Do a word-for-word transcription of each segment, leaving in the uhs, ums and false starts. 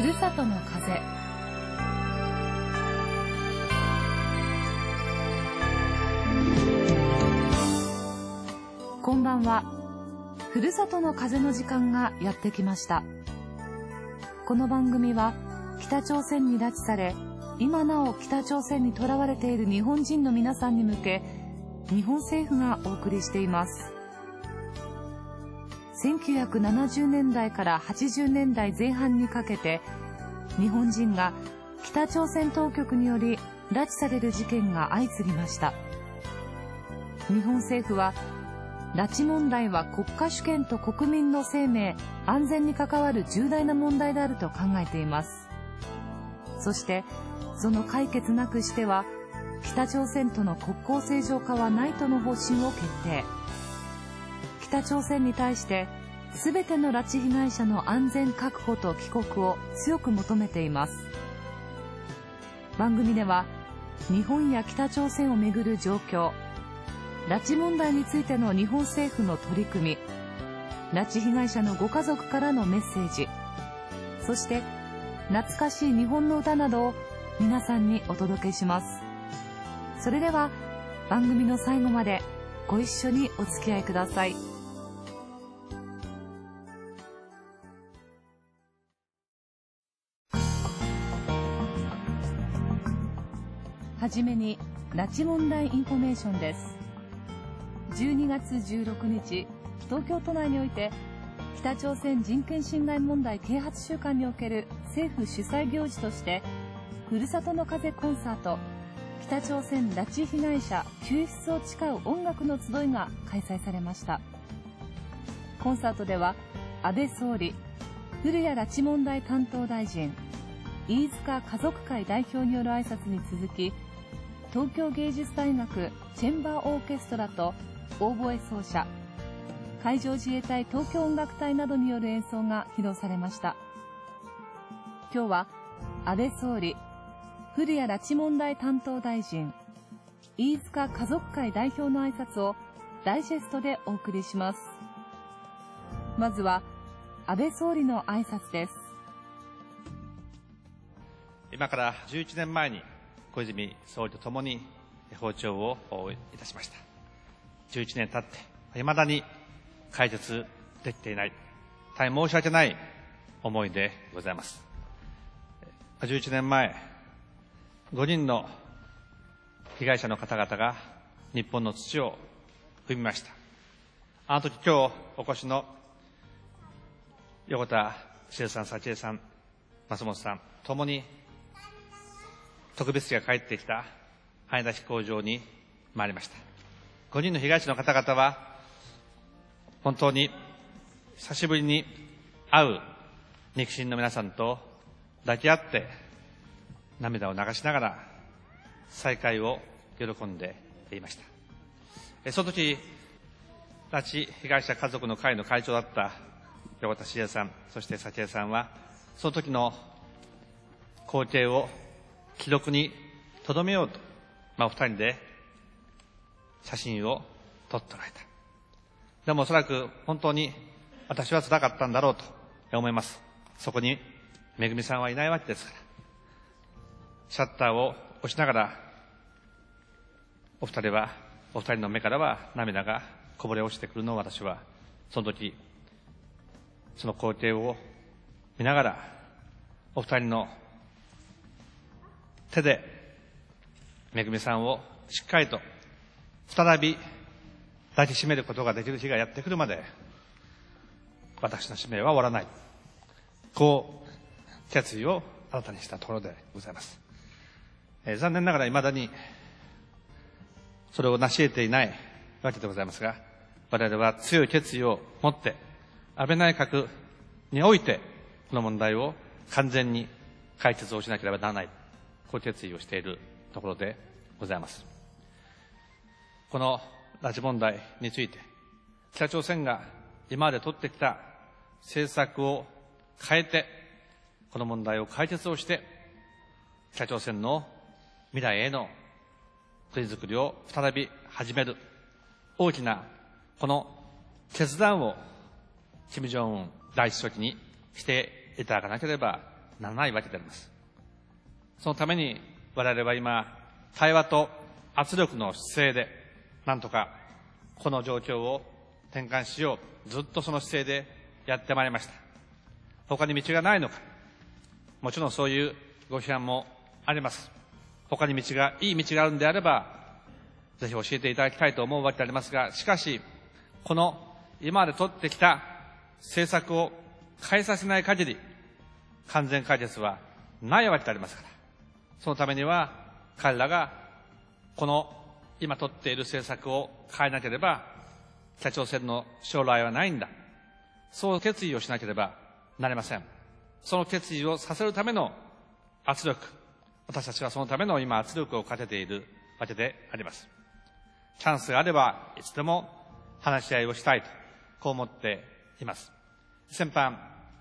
るさとの風。こんばんは。ふるさとの風の時間がやってきました。この番組は北朝鮮に拉致され、今なお北朝鮮に囚われている日本人の皆さんに向け、日本政府がお送りしています。せんきゅうひゃくななじゅうねんだいからはちじゅうねんだいぜん半にかけて、日本人が北朝鮮当局により拉致される事件が相次ぎました。日本政府は、拉致問題は国家主権と国民の生命、安全に関わる重大な問題であると考えています。そして、その解決なくしては、北朝鮮との国交正常化はないとの方針を決定。北朝鮮に対して、すべての拉致被害者の安全確保と帰国を強く求めています。番組では、日本や北朝鮮をめぐる状況、拉致問題についての日本政府の取り組み、拉致被害者のご家族からのメッセージ、そして懐かしい日本の歌などを皆さんにお届けします。それでは番組の最後までご一緒にお付き合いください。はじめに拉致問題インフォメーションです。じゅうにがつじゅうろくにち、東京都内において北朝鮮人権侵害問題啓発週間における政府主催行事としてふるさとの風コンサート、北朝鮮拉致被害者救出を誓う音楽の集いが開催されました。コンサートでは安倍総理、古谷拉致問題担当大臣、飯塚家族会代表による挨拶に続き、東京芸術大学チェンバーオーケストラとオーボエ奏者、海上自衛隊東京音楽隊などによる演奏が披露されました。今日は安倍総理、古谷拉致問題担当大臣、飯塚家族会代表の挨拶をダイジェストでお送りします。まずは安倍総理の挨拶です。 今からじゅういちねんまえに小泉総理とともに訪朝をいたしました。じゅういちねん経っていまだに解決できていない、大変申し訳ない思いでございます。じゅういちねんまえ、ごにんの被害者の方々が日本の土を踏みました。あの時今日お越しの横田滋さん、幸恵さん、松本さんともに特別機が帰ってきた羽田飛行場に参りました。ごにんの被害者の方々は本当に久しぶりに会う肉親の皆さんと抱き合って涙を流しながら再会を喜んでいました。その時、拉致被害者家族の会の会長だった横田滋さん、そして幸恵さんはその時の光景を記録に留めようと、まあ、お二人で写真を撮っておられた。でもおそらく本当に私は辛かったんだろうと思います。そこにめぐみさんはいないわけですから、シャッターを押しながらお二人はお二人の目からは涙がこぼれ落ちてくるのを私はその時その光景を見ながら、お二人の手でめぐみさんをしっかりと再び抱きしめることができる日がやってくるまで私の使命は終わらない、こう決意を新たにしたところでございます。えー、残念ながらいまだにそれを成し得ていないわけでございますが、我々は強い決意を持って安倍内閣においてこの問題を完全に解決をしなければならない、こう決意をしているところでございます。この拉致問題について北朝鮮が今まで取ってきた政策を変えてこの問題を解決をして北朝鮮の未来への国づくりを再び始める大きなこの決断を金正恩第一書記にしていただかなければならないわけであります。そのために我々は今、対話と圧力の姿勢で、なんとかこの状況を転換しよう、ずっとその姿勢でやってまいりました。他に道がないのか、もちろんそういうご批判もあります。他に道が、いい道があるんであれば、ぜひ教えていただきたいと思うわけでありますが、しかし、この今まで取ってきた政策を変えさせない限り、完全解決はないわけでありますから、そのためには彼らがこの今取っている政策を変えなければ、北朝鮮の将来はないんだ。そう決意をしなければなりません。その決意をさせるための圧力、私たちはそのための今圧力をかけているわけであります。チャンスがあればいつでも話し合いをしたいと、こう思っています。先般、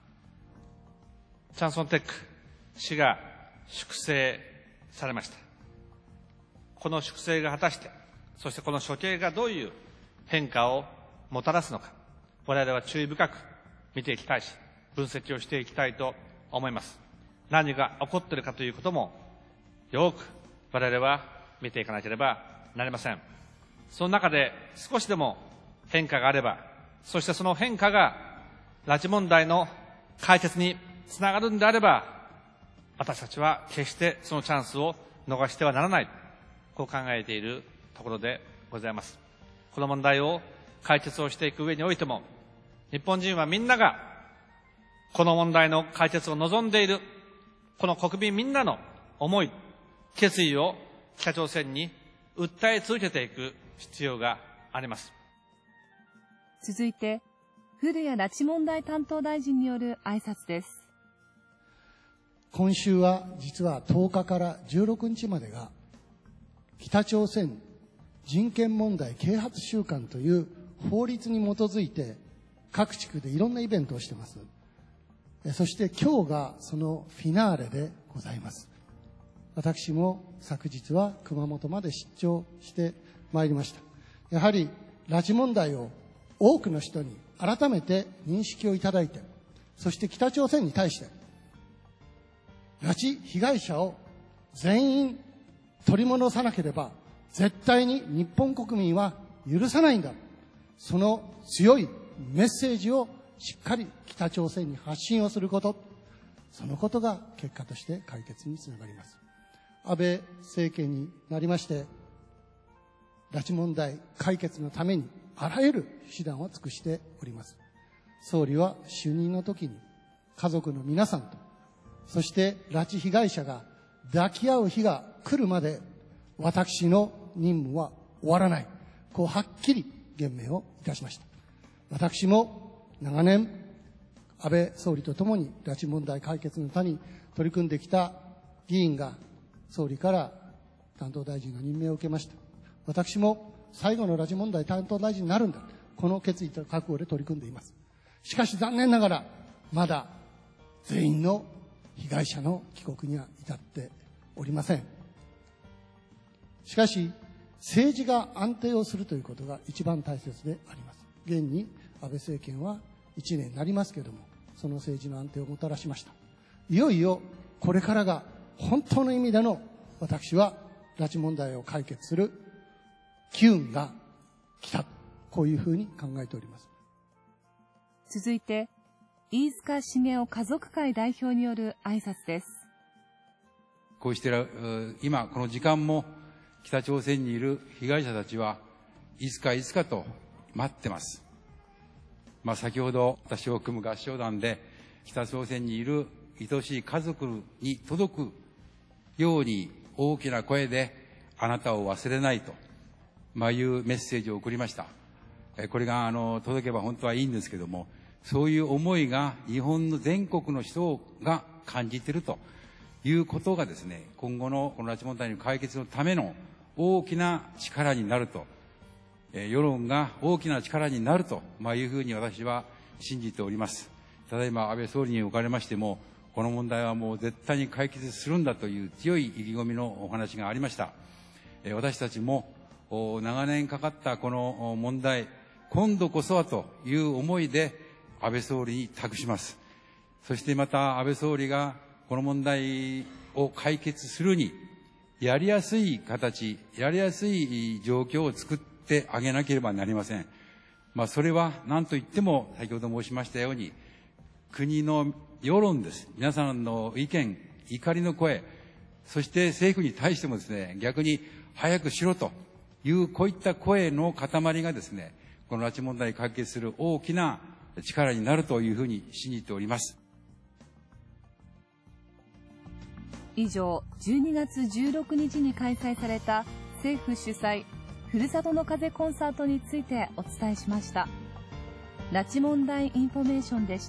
チャンソンテック氏が粛清されました。この粛清が果たして、そしてこの処刑がどういう変化をもたらすのか、我々は注意深く見ていきたいし、分析をしていきたいと思います。何が起こっているかということも、よく我々は見ていかなければなりません。その中で少しでも変化があれば、そしてその変化が拉致問題の解決につながるんであれば、私たちは決してそのチャンスを逃してはならない、こう考えているところでございます。この問題を解決をしていく上においても、日本人はみんながこの問題の解決を望んでいる、この国民みんなの思い、決意を北朝鮮に訴え続けていく必要があります。 続いて、古谷拉致問題担当大臣による挨拶です。 今週は実はとおかからじゅうろくにちまでが北朝鮮人権問題啓発週間という法律に基づいて各地区でいろんなイベントをしています。そして今日がそのフィナーレでございます。私も昨日は熊本まで出張してまいりました。やはり拉致問題を多くの人に改めて認識をいただいて、そして北朝鮮に対して拉致被害者を全員取り戻さなければ絶対に日本国民は許さないんだ、その強いメッセージをしっかり北朝鮮に発信をすること、そのことが結果として解決につながります。安倍政権になりまして拉致問題解決のためにあらゆる手段を尽くしております。総理は就任の時に家族の皆さんと、そして拉致被害者が抱き合う日が来るまで私の任務は終わらない、こうはっきり言明をいたしました。私も長年安倍総理とともに拉致問題解決のために取り組んできた議員が総理から担当大臣の任命を受けました。私も最後の拉致問題担当大臣になるんだ、この決意と覚悟で取り組んでいます。しかし残念ながらまだ全員の被害者の帰国には至っておりません。しかし政治が安定をするということが一番大切であります。現に安倍政権はいちねんになりますけれども、その政治の安定をもたらしました。いよいよこれからが本当の意味での、私は拉致問題を解決する機運が来た、こういうふうに考えております。 続いて、飯塚繁雄家族会代表による挨拶です。 こうして今この時間も北朝鮮にいる被害者たちはいつかいつかと待ってます。まあ、先ほど私を組む合唱団で北朝鮮にいる愛しい家族に届くように大きな声であなたを忘れないと、まあ、いうメッセージを送りました。これがあの届けば本当はいいんですけども、そういう思いが日本の全国の人が感じているということがですね、今後のこの拉致問題の解決のための大きな力になると、世論が大きな力になると、まあ、いうふうに私は信じております。ただいま安倍総理におかれましても、この問題はもう絶対に解決するんだという強い意気込みのお話がありました。私たちも長年かかったこの問題、今度こそはという思いで安倍総理に託します。そしてまた安倍総理がここの問題を解決するに、やりやすい形、やりやすい状況を作ってあげなければなりません。まあ、それは何と言っても、先ほど申しましたように、国の世論です。皆さんの意見、怒りの声、そして政府に対してもですね、逆に早くしろという、こういった声の塊がですね、この拉致問題を解決する大きな力になるというふうに信じております。 以上、じゅうにがつじゅうろくにちに開催された政府主催ふるさとの風コンサートについてお伝えしました。拉致問題インフォメーションでした。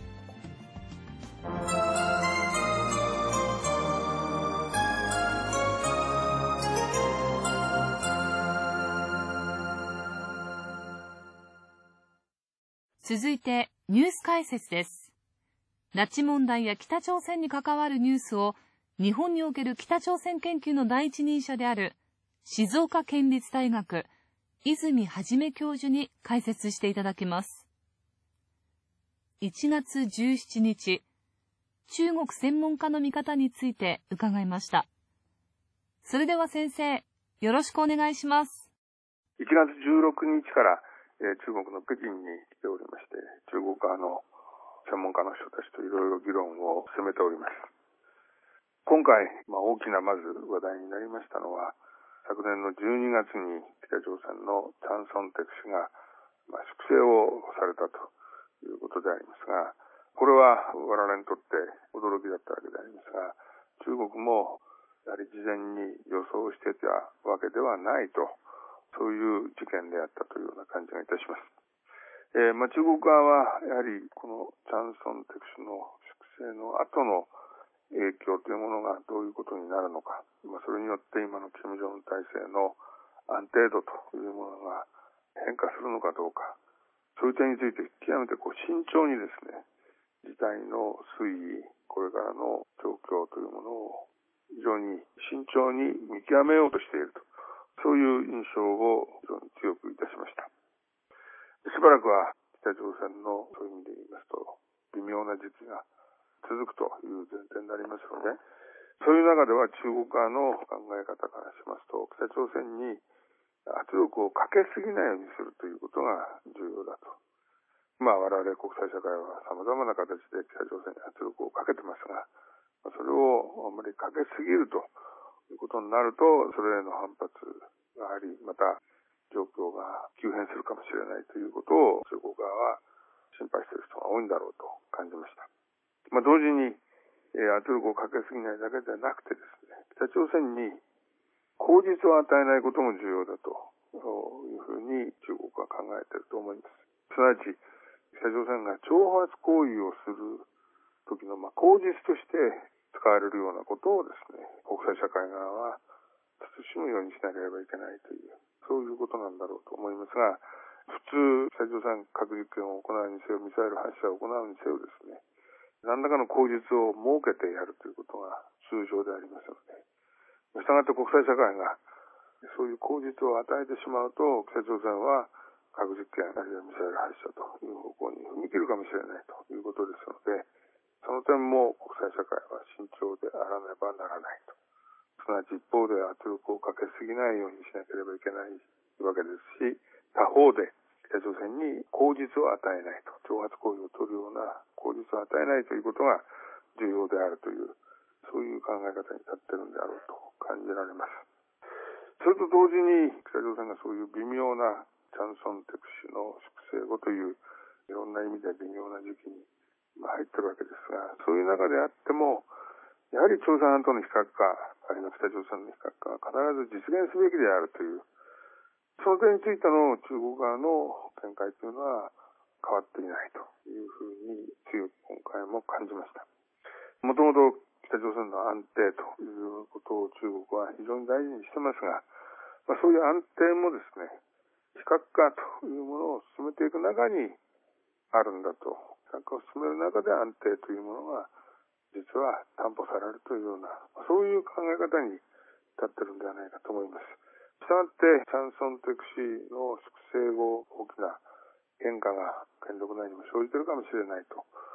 続いてニュース解説です。拉致問題や北朝鮮に関わるニュースを日本における北朝鮮研究の第一人者である静岡県立大学泉元教授に解説していただきます。いちがつじゅうしちにち、中国専門家の見方について伺いました。それでは先生、よろしくお願いします。 いちがつじゅうろくにちから、えー、中国の北京に来ておりまして、中国側の専門家の人たちといろいろ議論を進めております。今回、まあ、大きなまず話題になりましたのは、昨年のじゅうにがつに北朝鮮のチャン・ソンテク氏が、まあ、粛清をされたということでありますが、これは我々にとって驚きだったわけでありますが、中国もやはり事前に予想していたわけではないと、そういう事件であったというような感じがいたします。えーまあ、中国側はやはりこのチャン・ソンテク氏の粛清の後の影響というものがどういうことになるのか、まあ、それによって今の金正恩体制の安定度というものが変化するのかどうか、そういう点について極めてこう慎重にですね、事態の推移、これからの状況というものを非常に慎重に見極めようとしていると、そういう印象を非常に強くいたしました。しばらくは北朝鮮のそういう意味で言いますと微妙な時期が続くという前提になりますので、そういう中では中国側の考え方からしますと、北朝鮮に圧力をかけすぎないようにするということが重要だと。まあ我々国際社会は様々な形で北朝鮮に圧力をかけてますが、それをあまりかけすぎるということになると、それへの反発があり、また状況が急変するかもしれないということを中国側は心配している人が多いんだろうと感じました。まあ、同時に、えー、圧力をかけすぎないだけではなくてですね、北朝鮮に口実を与えないことも重要だというふうに中国は考えていると思います。すなわち北朝鮮が挑発行為をする時の、まあ、口実として使われるようなことをですね、国際社会側は慎むようにしなければいけないという、そういうことなんだろうと思いますが、普通北朝鮮核実験を行うにせよ、ミサイル発射を行うにせよですね、何らかの口実を設けてやるということが通常でありますので、したがって国際社会がそういう口実を与えてしまうと、北朝鮮は核実験あるいはミサイル発射という方向に踏み切るかもしれないということですので、その点も国際社会は慎重であらねばならないと。すなわち一方で圧力をかけすぎないようにしなければいけないわけですし、他方で北朝鮮に口実を与えないと、挑発行為を取るような口実を与えないということが重要であるという、そういう考え方に立っているんであろうと感じられます。それと同時に北朝鮮がそういう微妙なチャン・ソンテク氏の粛清後といういろんな意味で微妙な時期に入っているわけですが、そういう中であってもやはり朝鮮半島の非核化、あるいは北朝鮮の非核化は必ず実現すべきであるという、その点についての中国側の見解というのは変わっていないというふうに強く今回も感じました。もともと北朝鮮の安定ということを中国は非常に大事にしてますが、まあ、そういう安定もですね、非核化というものを進めていく中にあるんだと。非核化を進める中で安定というものが実は担保されるというような、そういう考え方に立ってるんではないかと思います。したがってチャン・ソンテク氏の粛清後、大きな変化が権力内にも生じているかもしれないと、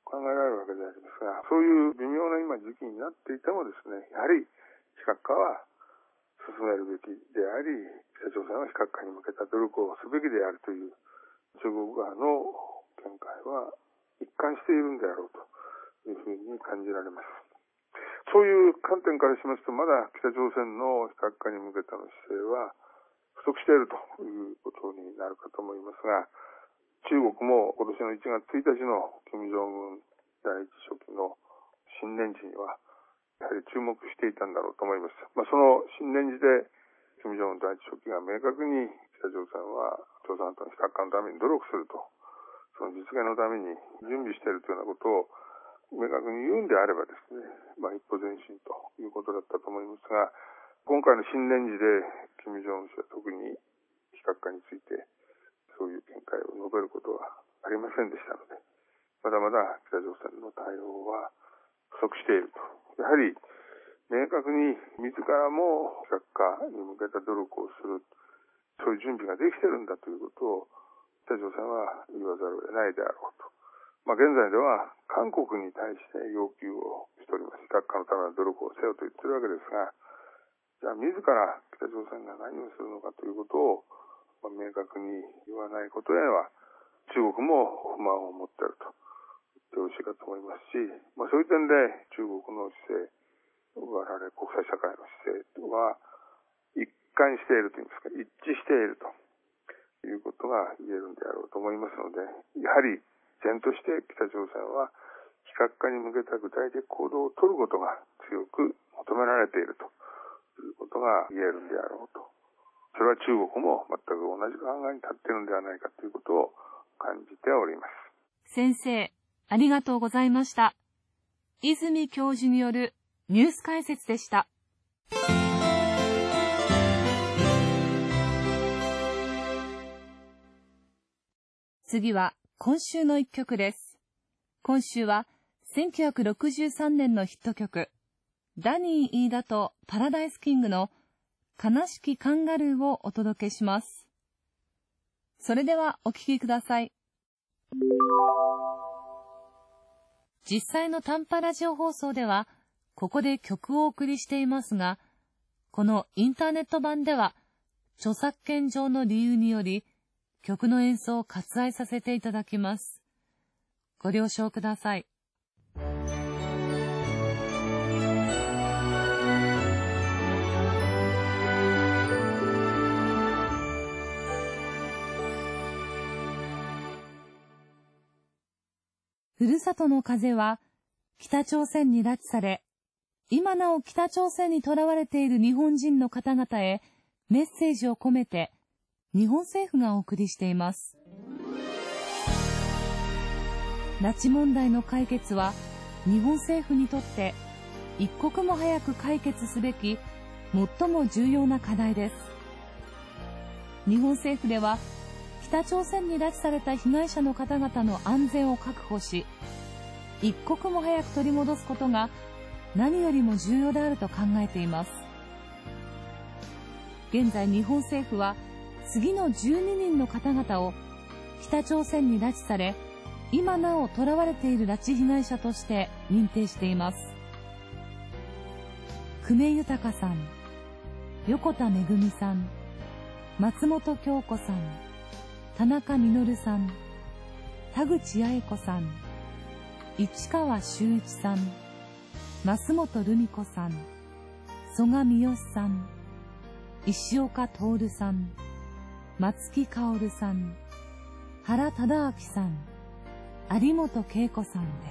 考えられるわけでありますが、そういう微妙な今時期になっていてもですね、やはり非核化は進めるべきであり、北朝鮮は非核化に向けた努力をすべきであるという中国側の見解は一貫しているんであろうというふうに感じられます。そういう観点からしますと、まだ北朝鮮の非核化に向けての姿勢は不足しているということになるかと思いますが、中国も今年のいちがつついたちの金正恩第一書記の新年時にはやはり注目していたんだろうと思います。まあ、その新年時で金正恩第一書記が明確に北朝鮮は朝鮮半島の非核化のために努力すると、その実現のために準備しているというようなことを明確に言うんであればですね、まあ、一歩前進ということだったと思いますが、今回の新年時で金正恩氏は特に非核化についてそういう見解を述べることはありませんでしたので、まだまだ北朝鮮の対応は不足していると。やはり明確に自らも非核化に向けた努力をする、そういう準備ができているんだということを北朝鮮は言わざるを得ないであろうと。まあ、現在では韓国に対して要求をしております。非核化のための努力をせよと言っているわけですが、じゃあ自ら北朝鮮が何をするのかということを、まあ、明確に言わないことへは中国も不満を持っていると言ってほしいかと思いますし、まあ、そういう点で中国の姿勢、我々国際社会の姿勢は一貫しているといいますか、一致しているということが言えるんであろうと思いますので、やはり前として北朝鮮は非核化に向けた具体的行動を取ることが強く求められているということが言えるんであろうと。それは中国も全く同じ考えに立っているのではないかということを感じております。 先生、ありがとうございました。泉教授によるニュース解説でした。次は今週の一曲です。今週はせんきゅうひゃくろくじゅうさんねんのヒット曲、ダニー・飯田とパラダイスキングの悲しきカンガルーをお届けします。それではお聴きください。実際の短波ラジオ放送ではここで曲をお送りしていますが、このインターネット版では著作権上の理由により曲の演奏を割愛させていただきます。ご了承ください。ふるさとの風は北朝鮮に拉致され、今なお北朝鮮に囚われている日本人の方々へメッセージを込めて日本政府がお送りしています。拉致問題の解決は日本政府にとって一刻も早く解決すべき最も重要な課題です。日本政府では北朝鮮に拉致された被害者の方々の安全を確保し、一刻も早く取り戻すことが何よりも重要であると考えています。現在日本政府は次のじゅうににんの方々を北朝鮮に拉致され、今なお囚われている拉致被害者として認定しています。久米豊さん、横田めぐみさん、松本京子さん、田中実さん、田口八重子さん、市川修一さん、増本留美子さん、曽我三好さん、石岡徹さん、松木薫さん、原忠明さん、有本恵子さんです。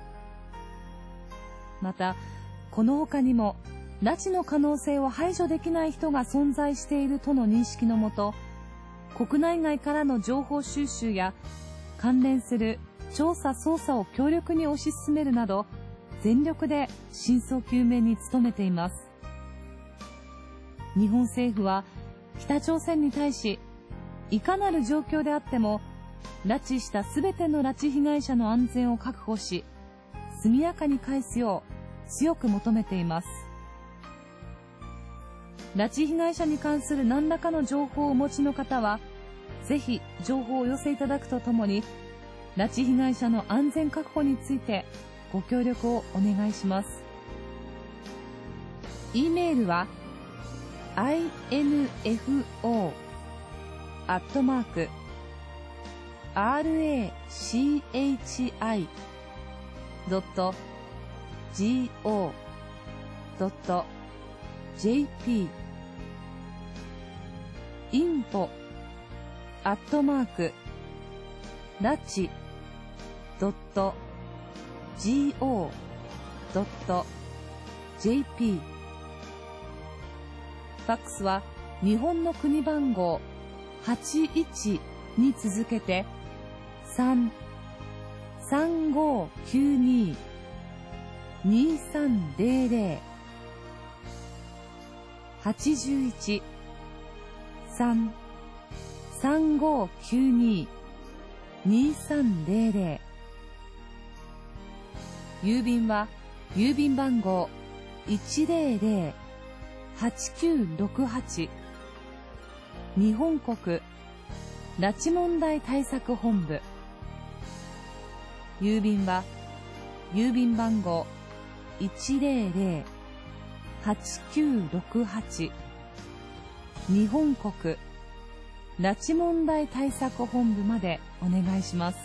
また、この他にも拉致の可能性を排除できない人が存在しているとの認識のもと、国内外からの情報収集や関連する調査捜査を強力に推し進めるなど、全力で真相究明に努めています。日本政府は北朝鮮に対し、いかなる状況であっても拉致したすべての拉致被害者の安全を確保し、速やかに返すよう強く求めています。拉致被害者に関する何らかの情報をお持ちの方は、ぜひ情報をお寄せいただくとともに、 拉致被害者の安全確保についてご協力をお願いします。e メールは アイエヌエフオー アットマーク アールエーシーエイチアイ ドット ジーオー ドット ジェーピー インフォ アットマークラチ ドット ジーオー ドット ジェーピー ファックスは日本の国番号はちいちに続けてさん さんごきゅうに にさんゼロゼロ はちいち さん さんごきゅうに にさんゼロゼロ 郵便は郵便番号 いちゼロゼロ はちきゅうろくはち 日本国拉致問題対策本部。郵便は郵便番号 いちゼロゼロ はちきゅうろくはち 日本国拉致問題対策本部までお願いします。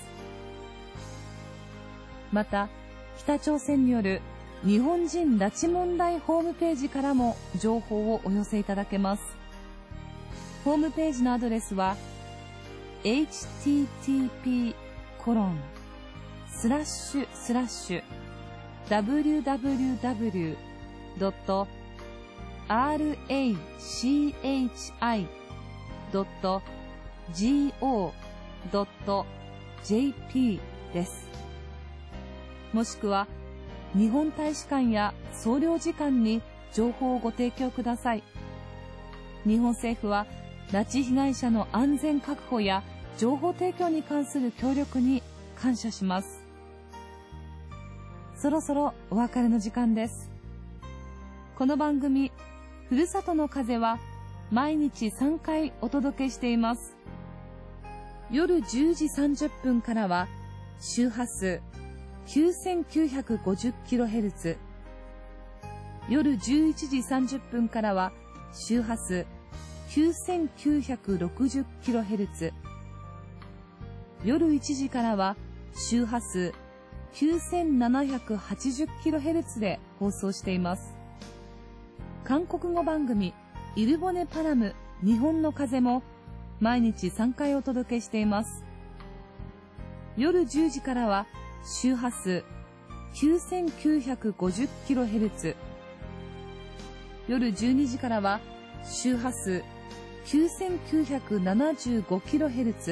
また、北朝鮮による日本人拉致問題ホームページからも情報をお寄せいただけます。ホームページのアドレスは エイチティーティーピーコロンスラッシュスラッシュダブリューダブリューダブリュードットアールエーシーエイチアイドットジーオードットジェーピー です。もしくは日本大使館や総領事館に情報をご提供ください。日本政府は拉致被害者の安全確保や情報提供に関する協力に感謝します。そろそろお別れの時間です。この番組ふるさとの風は毎日さんかいお届けしています。夜じゅうじさんじゅっぷんからは周波数 きゅうせんきゅうひゃくごじゅっキロヘルツ、 夜じゅういちじさんじゅっぷんからは周波数 きゅうせんきゅうひゃくろくじゅっキロヘルツ、 夜いちじからは周波数 きゅうせんななひゃくはちじゅっキロヘルツ で放送しています。韓国語番組イルボネパラム日本の風も毎日さんかいお届けしています。夜じゅうじからは周波数 きゅうせんきゅうひゃくごじゅっキロヘルツ、 夜じゅうにじからは周波数 きゅうせんきゅうひゃくななじゅうごキロヘルツ、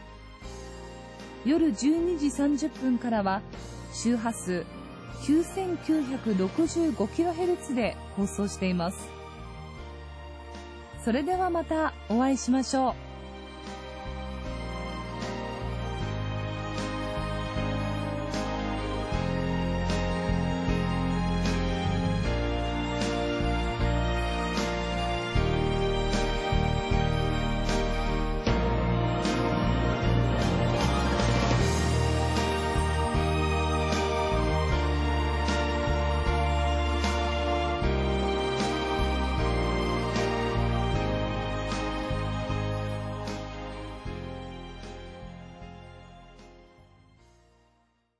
夜じゅうにじさんじゅっぷんからは周波数 きゅうせんきゅうひゃくろくじゅうごキロヘルツ で放送しています。それではまたお会いしましょう。